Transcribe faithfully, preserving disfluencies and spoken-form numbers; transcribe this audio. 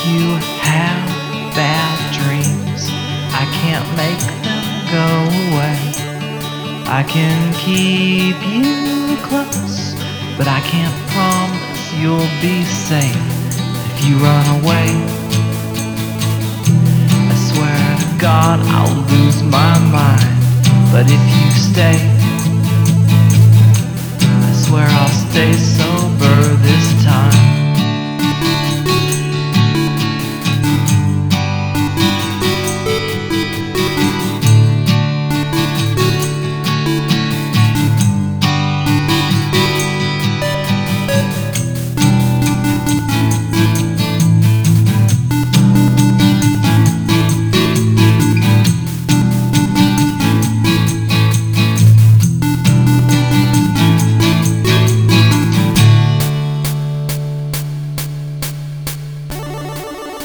you have bad dreams, I can't make them go away. I can keep you close, but I can't promise you'll be safe if you run away. I swear to God I'll lose my mind, but if you stay, I swear I'll stay